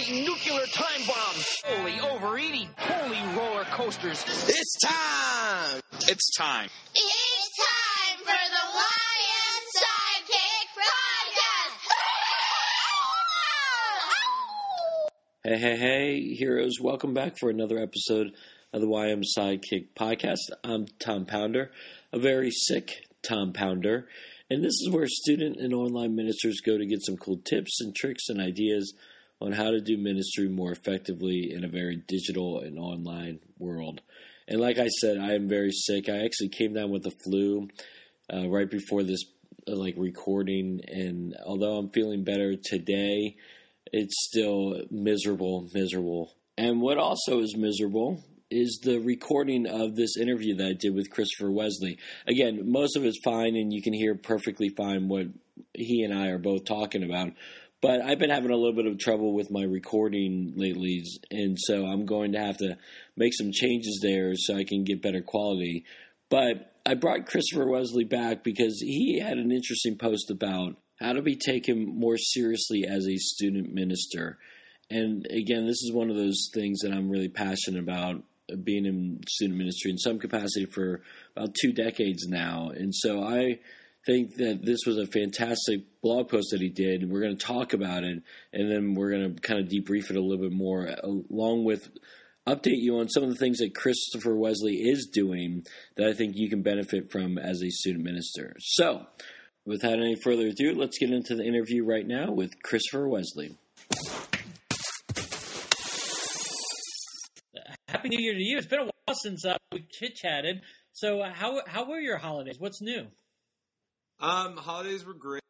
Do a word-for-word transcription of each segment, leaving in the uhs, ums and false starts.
Holy nuclear time bombs! Holy overeating! Holy roller coasters! It's time! It's time. It's time for the Y M Sidekick Podcast! Hey, hey, hey, heroes. Welcome back for another episode of the Y M Sidekick Podcast. I'm Tom Pounder, a very sick Tom Pounder, and this is where student and online ministers go to get some cool tips and tricks and ideas on how to do ministry more effectively in a very digital and online world. And like I said, I am very sick. I actually came down with the flu uh, right before this uh, like recording, and although I'm feeling better today, it's still miserable, miserable. And what also is miserable is the recording of this interview that I did with Christopher Wesley. Again, most of it's fine, and you can hear perfectly fine what he and I are both talking about. But I've been having a little bit of trouble with my recording lately, and so I'm going to have to make some changes there so I can get better quality. But I brought Christopher Wesley back because he had an interesting post about how to be taken more seriously as a student minister. And again, this is one of those things that I'm really passionate about, being in student ministry in some capacity for about two decades now. And so I think that this was a fantastic blog post that he did. We're going to talk about it, and then we're going to kind of debrief it a little bit more, along with update you on some of the things that Christopher Wesley is doing that I think you can benefit from as a student minister. So, without any further ado, let's get into the interview right now with Christopher Wesley. Happy New Year to you. It's been a while since uh, we chit-chatted. So uh, how how were your holidays? What's new? Um, holidays were great.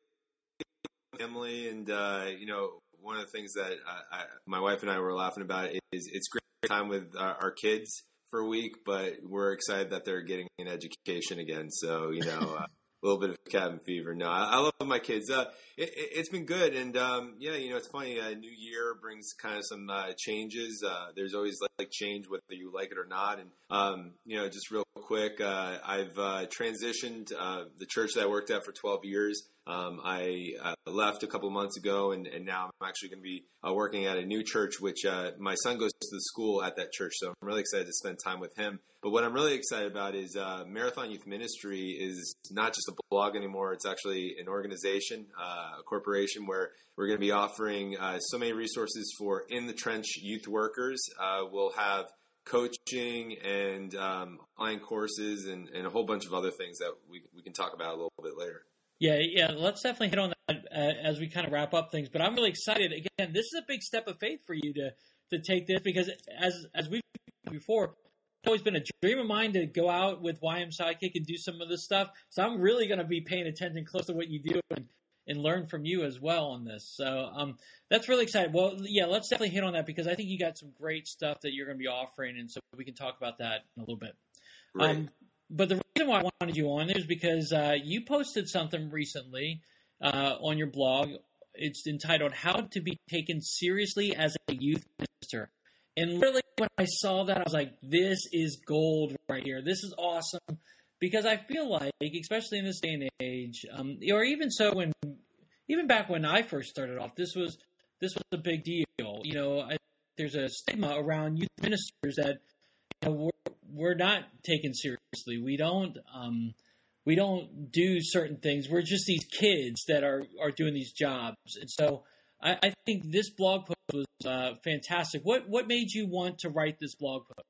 Family, and uh, you know, one of the things that I, I, my wife and I were laughing about is it's great time with our, our kids for a week, but we're excited that they're getting an education again. So you know, uh, a little bit of cabin fever. No, I, I love my kids. Uh, it, it, it's been good, and um, yeah, you know, it's funny. A uh, new year brings kind of some uh, changes. Uh, there's always like, like change, whether you like it or not. And um, you know, just real quick, uh, I've uh, transitioned uh, the church that I worked at for twelve years. Um, I uh, left a couple of months ago, and, and now I'm actually going to be uh, working at a new church, which uh, my son goes to the school at that church. So I'm really excited to spend time with him. But what I'm really excited about is uh, Marathon Youth Ministry is not just a blog anymore. It's actually an organization, uh, a corporation where we're going to be offering uh, so many resources for in the trench youth workers. Uh, we'll have coaching and um, online courses and, and a whole bunch of other things that we, we can talk about a little bit later. Yeah, yeah. Let's definitely hit on that uh, as we kind of wrap up things. But I'm really excited. Again, this is a big step of faith for you to to take this, because as as we've before, it's always been a dream of mine to go out with Y M Sidekick and do some of this stuff. So I'm really going to be paying attention close to what you do and, and learn from you as well on this. So um, that's really exciting. Well, yeah, let's definitely hit on that, because I think you got some great stuff that you're going to be offering, and so we can talk about that in a little bit. Right. Um, But the reason why I wanted you on is because uh, you posted something recently uh, on your blog. It's entitled "How to Be Taken Seriously as a Youth Minister." And literally, when I saw that, I was like, "This is gold right here. This is awesome." Because I feel like, especially in this day and age, um, or even so, when even back when I first started off, this was this was a big deal. You know, I, there's a stigma around youth ministers that, you know, we're, we're not taken seriously. We don't um, we don't do certain things. We're just these kids that are, are doing these jobs. And so I, I think this blog post was uh, fantastic. What what made you want to write this blog post?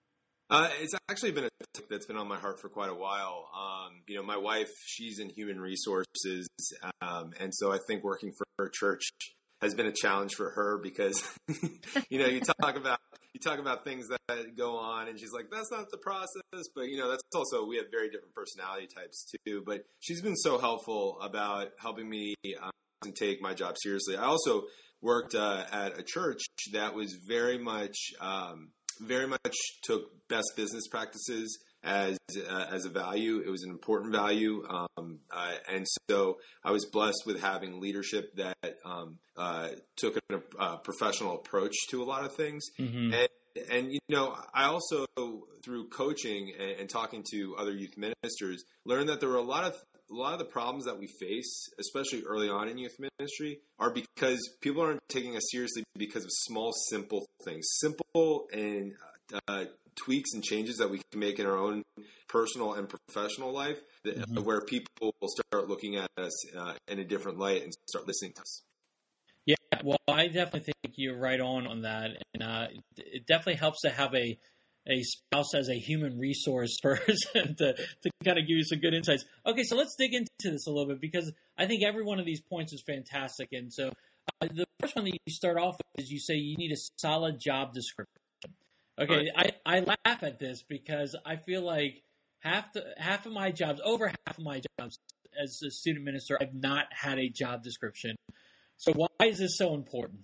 Uh, it's actually been a topic that's been on my heart for quite a while. Um, you know, my wife, she's in human resources, um, and so I think working for her church has been a challenge for her because, you know, you talk about you talk about things that go on, and she's like, "That's not the process." But you know, that's also, we have very different personality types too. But she's been so helpful about helping me um, take my job seriously. I also worked uh, at a church that was very much. Um, very much took best business practices as uh, as a value. It was an important value. Um, uh, and so I was blessed with having leadership that um, uh, took a, a professional approach to a lot of things. Mm-hmm. And, and, you know, I also, through coaching and, and talking to other youth ministers, learned that there were a lot of a lot of the problems that we face, especially early on in youth ministry, are because people aren't taking us seriously because of small, simple things, simple and uh, tweaks and changes that we can make in our own personal and professional life, that, mm-hmm. where people will start looking at us uh, in a different light and start listening to us. Yeah, well, I definitely think you're right on on that, and uh, it definitely helps to have a a spouse as a human resource person to, to kind of give you some good insights. Okay, so let's dig into this a little bit, because I think every one of these points is fantastic. And so uh, the first one that you start off with is you say you need a solid job description. Okay, right. I, I laugh at this because I feel like half the half of my jobs, over half of my jobs as a student minister, I've not had a job description. So why is this so important?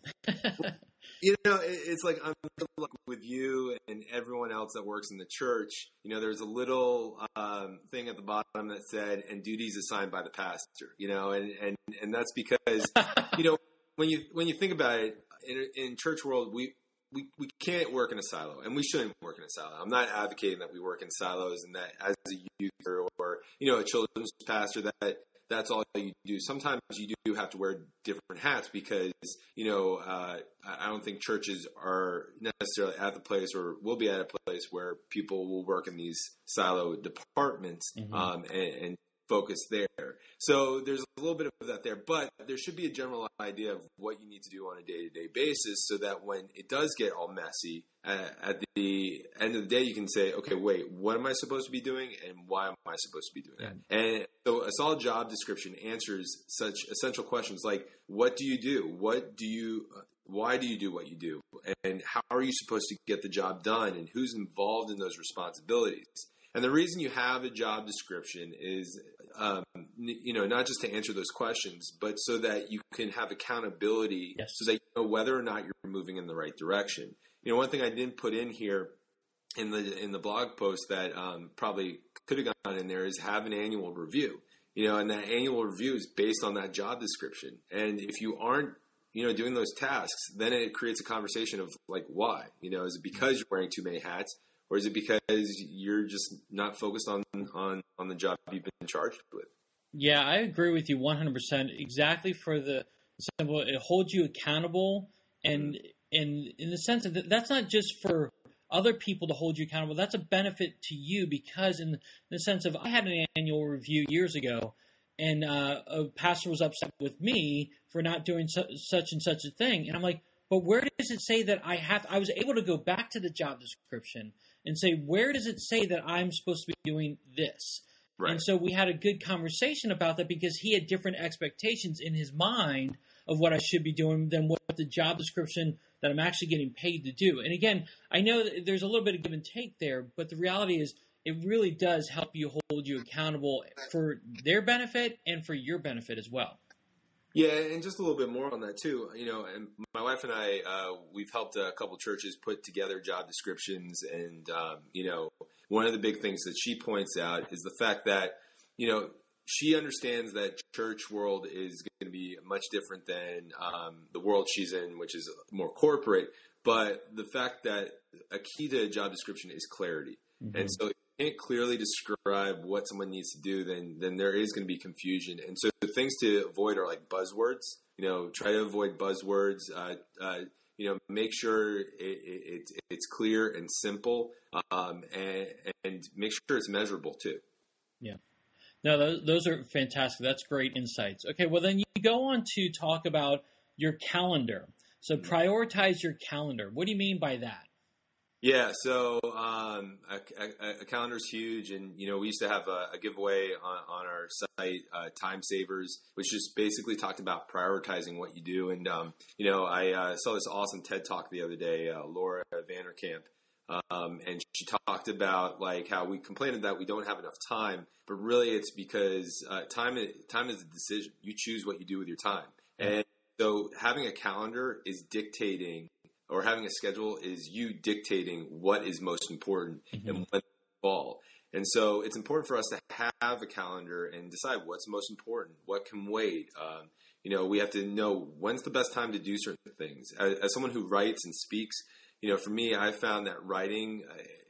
You know, it's like I'm like with you and everyone else that works in the church. You know, there's a little um, thing at the bottom that said, "and duties assigned by the pastor." You know, and and, and that's because you know when you when you think about it in, in church world, we, we we can't work in a silo, and we shouldn't work in a silo. I'm not advocating that we work in silos and that as a youth or, or you know a children's pastor that. That's all you do. Sometimes you do have to wear different hats because, you know, uh, I don't think churches are necessarily at the place or will be at a place where people will work in these silo departments mm-hmm. um, and, and focus there. So there's a little bit of that there, but there should be a general idea of what you need to do on a day-to-day basis so that when it does get all messy, uh, at the end of the day, you can say, okay, wait, what am I supposed to be doing and why am I supposed to be doing that? And so a solid job description answers such essential questions like, what do you do? What do you, why do you do what you do? And how are you supposed to get the job done? And who's involved in those responsibilities? And the reason you have a job description is, um, you know, not just to answer those questions, but so that you can have accountability, yes. so that you know whether or not you're moving in the right direction. You know, one thing I didn't put in here in the in the blog post that um, probably could have gone in there is have an annual review. You know, and that annual review is based on that job description. And if you aren't, you know, doing those tasks, then it creates a conversation of like, why? You know, is it because you're wearing too many hats? Or is it because you're just not focused on, on, on the job you've been charged with? Yeah, I agree with you one hundred percent. Exactly for the simple, it holds you accountable. And, and in the sense that that's not just for other people to hold you accountable. That's a benefit to you because in the sense of I had an annual review years ago and uh, a pastor was upset with me for not doing su- such and such a thing. And I'm like, but where does it say that I have, I was able to go back to the job description and say, where does it say that I'm supposed to be doing this? Right. And so we had a good conversation about that because he had different expectations in his mind of what I should be doing than what the job description that I'm actually getting paid to do. And again, I know that there's a little bit of give and take there, but the reality is it really does help you hold you accountable for their benefit and for your benefit as well. Yeah, and just a little bit more on that too. You know, and my wife and I, uh, we've helped a couple churches put together job descriptions, and um, you know, one of the big things that she points out is the fact that, you know, she understands that church world is going to be much different than um, the world she's in, which is more corporate. But the fact that a key to a job description is clarity, mm-hmm. and so. Can't clearly describe what someone needs to do, then then there is going to be confusion. And so the things to avoid are like buzzwords. You know, try to avoid buzzwords. Uh, uh, you know, make sure it, it, it's clear and simple, um, and, and make sure it's measurable too. Yeah. No, those, those are fantastic. That's great insights. Okay, well then you go on to talk about your calendar. So prioritize your calendar. What do you mean by that? Yeah, so um, a, a, a calendar is huge, and you know we used to have a, a giveaway on, on our site, uh, Time Savers, which just basically talked about prioritizing what you do. And um, you know, I uh, saw this awesome TED Talk the other day, uh, Laura Vanderkamp, um, and she talked about like how we complained that we don't have enough time, but really it's because uh, time time is a decision. You choose what you do with your time, and so having a calendar is dictating. Or having a schedule is you dictating what is most important mm-hmm. and when to fall. And so it's important for us to have a calendar and decide what's most important, what can wait. Um, you know, we have to know when's the best time to do certain things. As, as someone who writes and speaks, you know, for me, I found that writing uh,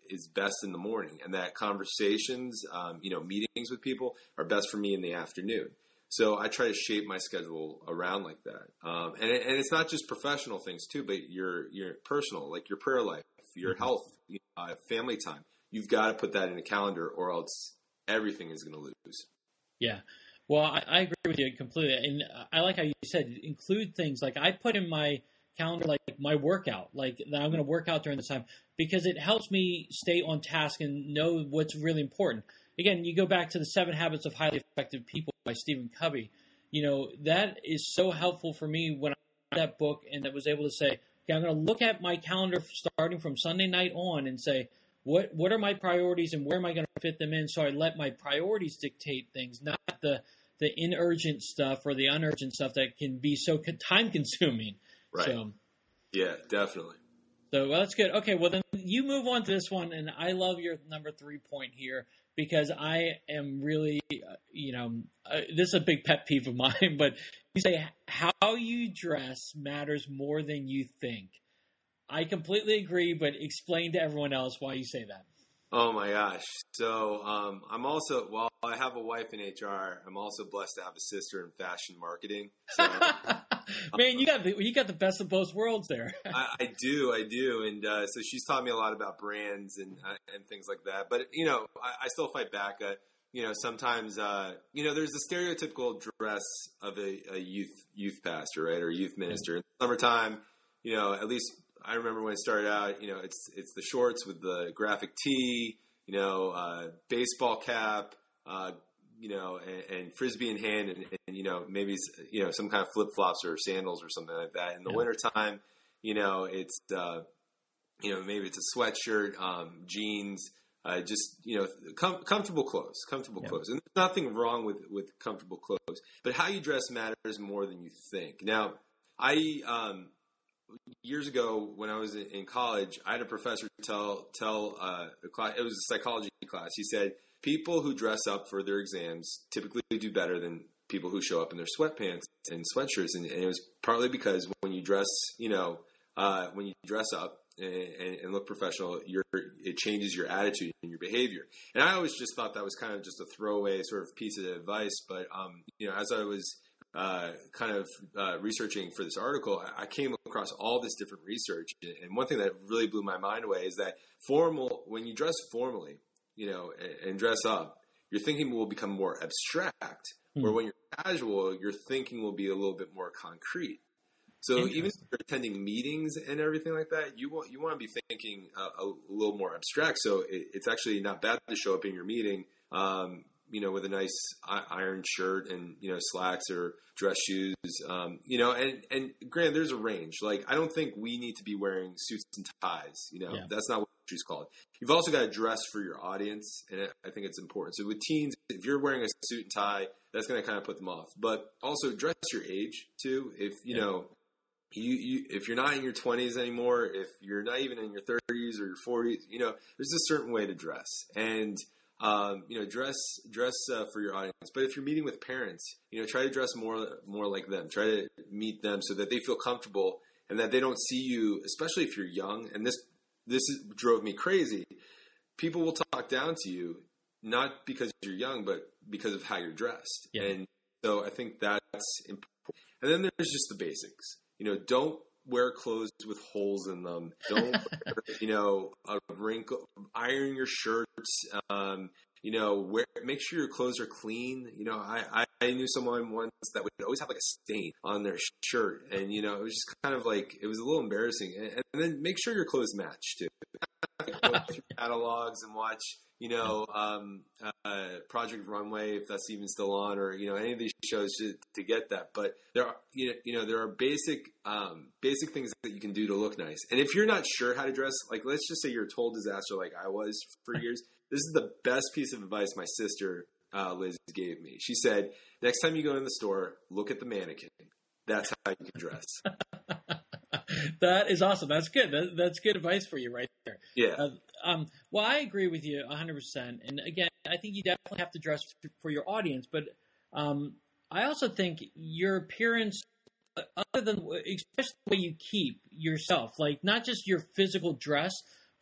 is best in the morning, and that conversations, um, you know, meetings with people are best for me in the afternoon. So I try to shape my schedule around like that. Um, and, it, and it's not just professional things too, but your, your personal, like your prayer life, your mm-hmm. health, uh, family time. You've got to put that in a calendar, or else everything is going to lose. Yeah. Well, I, I agree with you completely. And I like how you said, include things like I put in my calendar, like my workout, like that I'm going to work out during this time, because it helps me stay on task and know what's really important. Again, you go back to the Seven Habits of Highly Effective People by Stephen Covey. You know, that is so helpful for me when I read that book and that was able to say, okay, I'm going to look at my calendar starting from Sunday night on and say, what what are my priorities and where am I going to fit them in? So I let my priorities dictate things, not the the inurgent stuff or the unurgent stuff that can be so time consuming. Right. So, yeah, definitely. So well, that's good. Okay, well then you move on to this one, and I love your number three point here because I am really, uh, you know, uh, this is a big pet peeve of mine, but you say how you dress matters more than you think. I completely agree, but explain to everyone else why you say that. Oh my gosh. So um, I'm also, while I have a wife in H R, I'm also blessed to have a sister in fashion marketing. So, man, you got the, you got the best of both worlds there. I, I do, I do. And uh, so she's taught me a lot about brands and uh, and things like that. But, you know, I, I still fight back. Uh, you know, sometimes, uh, you know, there's the stereotypical dress of a, a youth youth pastor, right, or youth minister. In the summertime, you know, at least I remember when it started out, you know, it's it's the shorts with the graphic tee, you know, uh, baseball cap, uh, you know, and, and Frisbee in hand, and, and, you know, maybe, you know, some kind of flip-flops or sandals or something like that. In the yeah. wintertime, you know, it's, uh, you know, maybe it's a sweatshirt, um, jeans, uh, just, you know, com- comfortable clothes, comfortable yeah. clothes. And there's nothing wrong with, with comfortable clothes. But how you dress matters more than you think. Now, I um, – years ago, when I was in college, I had a professor tell tell uh, a class. It was a psychology class. He said people who dress up for their exams typically do better than people who show up in their sweatpants and sweatshirts. And, and it was partly because when you dress, you know, uh, when you dress up and, and, and look professional, your it changes your attitude and your behavior. And I always just thought that was kind of just a throwaway sort of piece of advice. But um, you know, as I was Uh, kind of uh, researching for this article, I came across all this different research. And one thing that really blew my mind away is that formal, when you dress formally, you know, and, and dress up, your thinking will become more abstract. Mm. Where when you're casual, your thinking will be a little bit more concrete. So even if you're attending meetings and everything like that, you want you want to be thinking a, a little more abstract. So it, it's actually not bad to show up in your meeting, um, you know, with a nice iron shirt and, you know, slacks or dress shoes, um, you know, and, and granted, there's a range. Like, I don't think we need to be wearing suits and ties, you know, yeah. that's not what it's called. You've also got to dress for your audience. And I think it's important. So with teens, if you're wearing a suit and tie, that's going to kind of put them off, but also dress your age too. If, you yeah. know, you, you, if you're not in your twenties anymore, if you're not even in your thirties or your forties, you know, there's a certain way to dress. And, Um, you know, dress dress uh, for your audience. But if you're meeting with parents, you know, try to dress more more like them. Try to meet them so that they feel comfortable and that they don't see you, especially if you're young. And this this is, drove me crazy. People will talk down to you not because you're young, but because of how you're dressed. Yeah. And so I think that's important. And then there's just the basics. You know, don't wear clothes with holes in them. Don't, wear, you know, a wrinkle, iron your shirts, um, you know, wear, make sure your clothes are clean. You know, I, I, I knew someone once that would always have like a stain on their shirt. And, you know, it was just kind of like, it was a little embarrassing. And, and then make sure your clothes match too. Go through catalogs and watch, you know, um, uh, Project Runway, if that's even still on, or, you know, any of these shows to, to get that. But there are, you know, you know, there are basic, um, basic things that you can do to look nice. And if you're not sure how to dress, like, let's just say you're a total disaster like I was for years, this is the best piece of advice my sister, uh, Liz, gave me. She said, next time you go in the store, look at the mannequin. That's how you can dress. That is awesome. That's good. That, that's good advice for you right there. Yeah. Uh, um, well, I agree with you one hundred percent. And again, I think you definitely have to dress for your audience. But um, I also think your appearance, other than, especially the way you keep yourself, like not just your physical dress,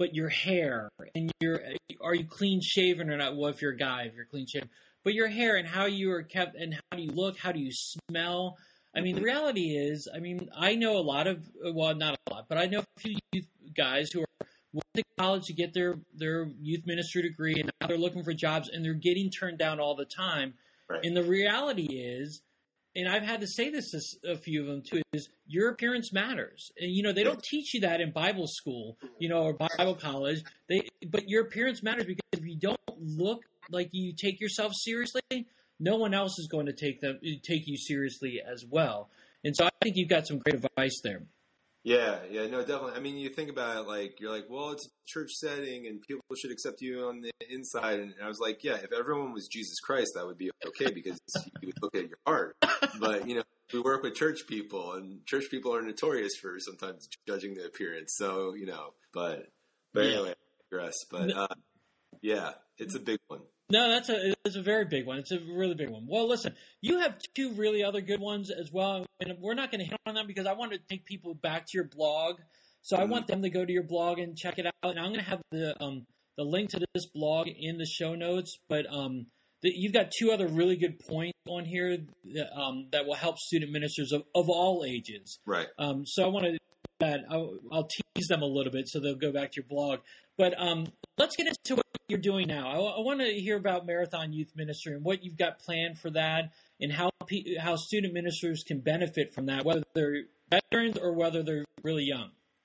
but your hair and your, are you clean shaven or not? Well, if you're a guy, if you're clean shaven, but your hair and how you are kept and how do you look, how do you smell? I mean, the reality is, I mean, I know a lot of, well, not a lot, but I know a few youth guys who are went to college to get their, their youth ministry degree, and now they're looking for jobs, and they're getting turned down all the time. Right. And the reality is, and I've had to say this to a few of them too, is your appearance matters. And, you know, they don't teach you that in Bible school, you know, or Bible college. They, but your appearance matters, because if you don't look like you take yourself seriously, no one else is going to take them take you seriously as well. And so I think you've got some great advice there. Yeah, yeah, no, definitely. I mean, you think about it, like, you're like, well, it's a church setting and people should accept you on the inside. And I was like, yeah, if everyone was Jesus Christ, that would be okay, because you would look at your heart. But, you know, we work with church people, and church people are notorious for sometimes judging the appearance. So, you know, but, but yeah. Anyway, I digress. But, uh, yeah, it's a big one. No, that's a it's a very big one. It's a really big one. Well, listen, you have two really other good ones as well, and we're not going to hit on them because I want to take people back to your blog. So mm-hmm. I want them to go to your blog and check it out. And I'm going to have the um the link to this blog in the show notes. But um, the, you've got two other really good points on here that, um that will help student ministers of, of all ages. Right. Um. So I want to that I'll, I'll tease them a little bit so they'll go back to your blog. But um, let's get into what you're doing now. I, I want to hear about Marathon Youth Ministry and what you've got planned for that, and how pe- how student ministers can benefit from that, whether they're veterans or whether they're really young.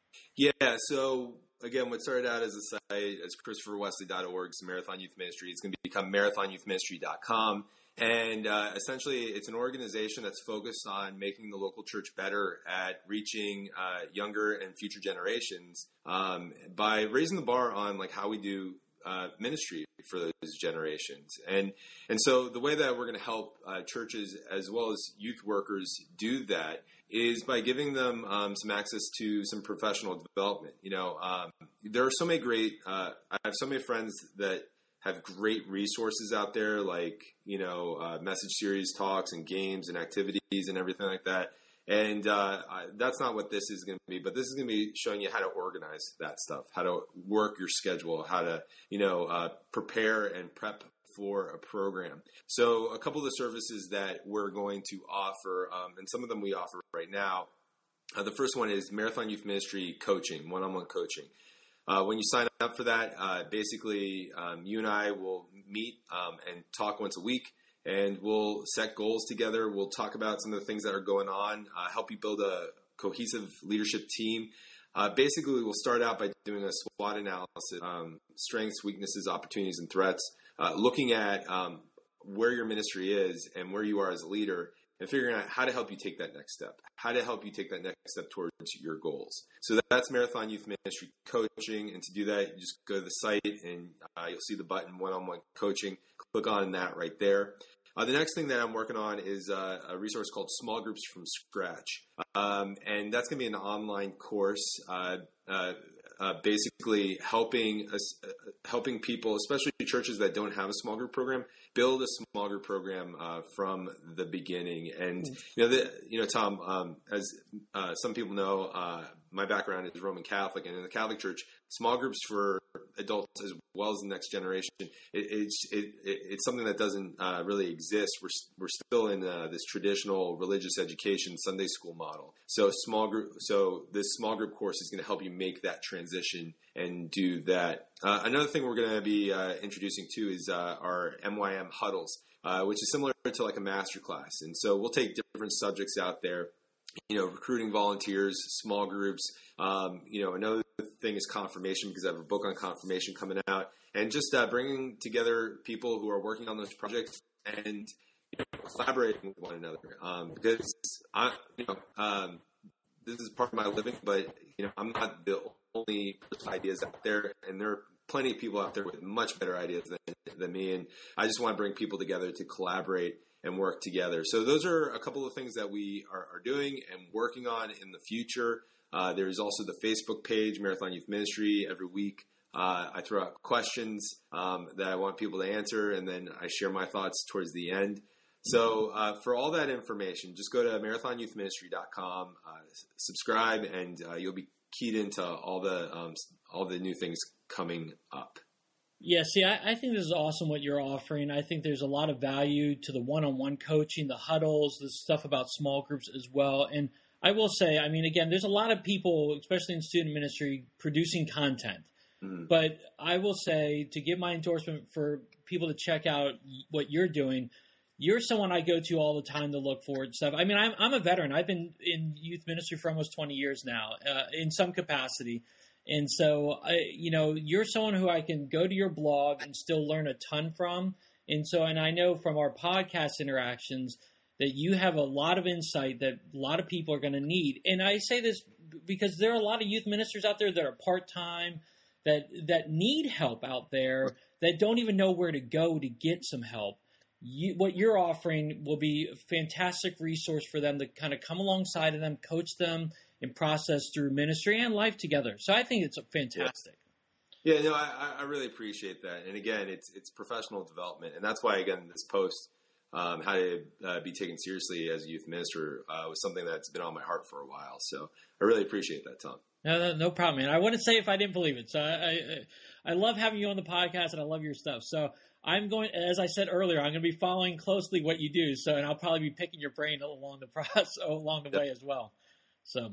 Yeah. So again, what started out as a site as christopher wesley dot org, so Marathon Youth Ministry, it's going to become marathon youth ministry dot com. And uh, essentially, it's an organization that's focused on making the local church better at reaching uh, younger and future generations um, by raising the bar on like how we do uh, ministry for those generations. And and so the way that we're going to help uh, churches as well as youth workers do that is by giving them um, some access to some professional development. You know, um, there are so many great. Uh, I have so many friends that have great resources out there, like, you know, uh, message series talks and games and activities and everything like that. And uh, I, that's not what this is going to be, but this is going to be showing you how to organize that stuff, how to work your schedule, how to, you know, uh, prepare and prep for a program. So a couple of the services that we're going to offer, um, and some of them we offer right now, uh, the first one is Marathon Youth Ministry coaching, one-on-one coaching. Uh, when you sign up for that, uh, basically um, you and I will meet um, and talk once a week, and we'll set goals together. We'll talk about some of the things that are going on, uh, help you build a cohesive leadership team. Uh, basically, we'll start out by doing a SWOT analysis, um, strengths, weaknesses, opportunities, and threats, uh, looking at um, where your ministry is and where you are as a leader, and figuring out how to help you take that next step, how to help you take that next step towards your goals. So that's Marathon Youth Ministry Coaching. And to do that, you just go to the site and uh, you'll see the button one-on-one coaching. Click on that right there. Uh, the next thing that I'm working on is uh, a resource called Small Groups from Scratch. Um, and that's going to be an online course, uh, uh, uh, basically helping us, uh, helping people, especially churches that don't have a small group program, build a small group program uh, from the beginning. And you know, the, you know, Tom, um, as uh, some people know, uh, my background is Roman Catholic, and in the Catholic Church, small groups for adults as well as the next generation, it, it's it, it, it's something that doesn't uh, really exist. We're we're still in uh, this traditional religious education Sunday school model. So small group, so this small group course is going to help you make that transition and do that. Uh, another thing we're going to be uh, introducing too is uh, our M Y M huddles, uh, which is similar to like a master class. And so we'll take different subjects out there, you know, recruiting volunteers, small groups. Um, you know, another thing is confirmation, because I have a book on confirmation coming out, and just uh, bringing together people who are working on those projects and you know, collaborating with one another. Um, because I, you know, um, this is part of my living, but you know, I'm not the only ideas out there, and there are plenty of people out there with much better ideas than, than me. And I just want to bring people together to collaborate and work together. So those are a couple of things that we are, are doing and working on in the future. Uh, there's also the Facebook page, Marathon Youth Ministry. Every week uh, I throw out questions um, that I want people to answer, and then I share my thoughts towards the end. So uh, for all that information, just go to marathon youth ministry dot com, uh, subscribe, and uh, you'll be keyed into all the um, all the new things coming up. Yeah, see, I, I think this is awesome what you're offering. I think there's a lot of value to the one-on-one coaching, the huddles, the stuff about small groups as well. And I will say, I mean, again, there's a lot of people, especially in student ministry, producing content. Mm-hmm. But I will say, to give my endorsement for people to check out what you're doing, you're someone I go to all the time to look forward to stuff. I mean, I'm, I'm a veteran. I've been in youth ministry for almost twenty years now, uh, in some capacity. And so, I, you know, you're someone who I can go to your blog and still learn a ton from. And so, and I know from our podcast interactions that you have a lot of insight that a lot of people are going to need. And I say this because there are a lot of youth ministers out there that are part-time, that that need help out there, that don't even know where to go to get some help. You, what you're offering will be a fantastic resource for them to kind of come alongside of them, coach them, and process through ministry and life together. So I think it's fantastic. Yeah, yeah no, I, I really appreciate that. And again, it's it's professional development. And that's why, again, this post, um, how to uh, be taken seriously as a youth minister, uh, was something that's been on my heart for a while. So I really appreciate that, Tom. No, no, no problem, man. I wouldn't say if I didn't believe it. So I, I, I love having you on the podcast, and I love your stuff. So I'm going, as I said earlier, I'm going to be following closely what you do. So, and I'll probably be picking your brain along the process, along the way as well. So,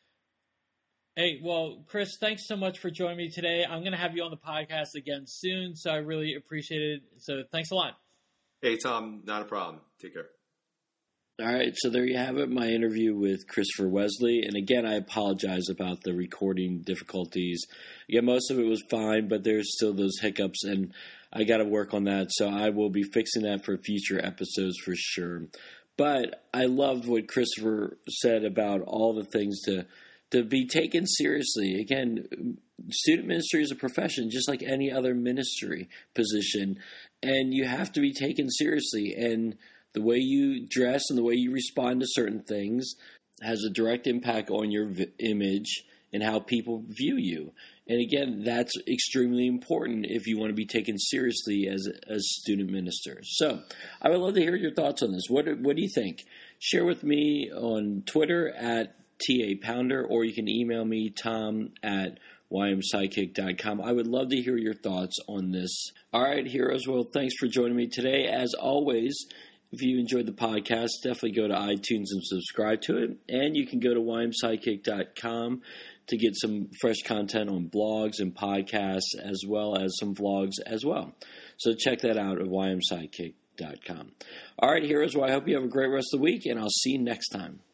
hey, well, Chris, thanks so much for joining me today. I'm going to have you on the podcast again soon, so I really appreciate it. So thanks a lot. Hey, Tom, not a problem. Take care. All right, so there you have it, my interview with Christopher Wesley. And again, I apologize about the recording difficulties. Yeah, most of it was fine, but there's still those hiccups, and I got to work on that. So I will be fixing that for future episodes for sure. But I loved what Christopher said about all the things to to be taken seriously. Again, student ministry is a profession just like any other ministry position, and you have to be taken seriously. And the way you dress and the way you respond to certain things has a direct impact on your v- image and how people view you. And again, that's extremely important if you want to be taken seriously as as student ministers. So I would love to hear your thoughts on this. What what do you think? Share with me on Twitter at T A Pounder, or you can email me, Tom at Y M sidekick dot com. I would love to hear your thoughts on this. All right, heroes. Well, thanks for joining me today. As always, if you enjoyed the podcast, definitely go to iTunes and subscribe to it. And you can go to Y M sidekick dot com to get some fresh content on blogs and podcasts, as well as some vlogs as well. So check that out at Y M sidekick dot com. All right, heroes. Well, I hope you have a great rest of the week, and I'll see you next time.